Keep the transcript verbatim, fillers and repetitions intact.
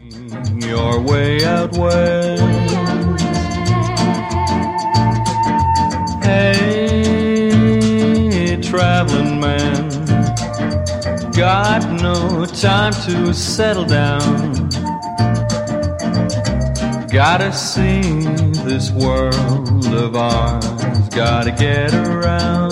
Your way out west. Hey, traveling man, got no time to settle down. Gotta see this world of ours, gotta get around.